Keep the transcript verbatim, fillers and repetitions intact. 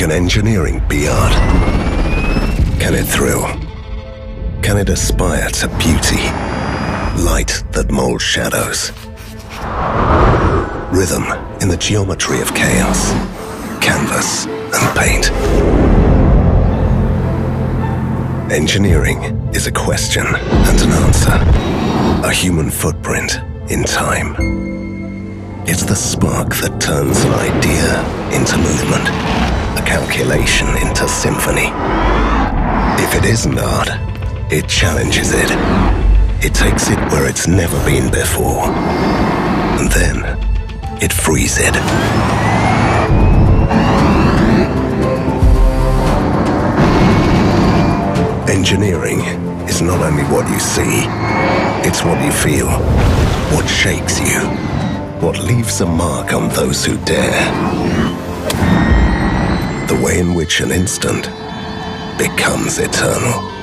Can engineering be art? Can it thrill? Can it aspire to beauty? Light that molds shadows. Rhythm in the geometry of chaos. Canvas and paint. Engineering is a question and an answer. A human footprint in time. It's the spark that turns an idea into movement. A calculation into symphony. If it isn't art, it challenges it. It takes it where it's never been before. And then it frees it. Engineering is not only what you see, it's what you feel, what shapes you, what leaves a mark on those who dare. The way in which an instant becomes eternal.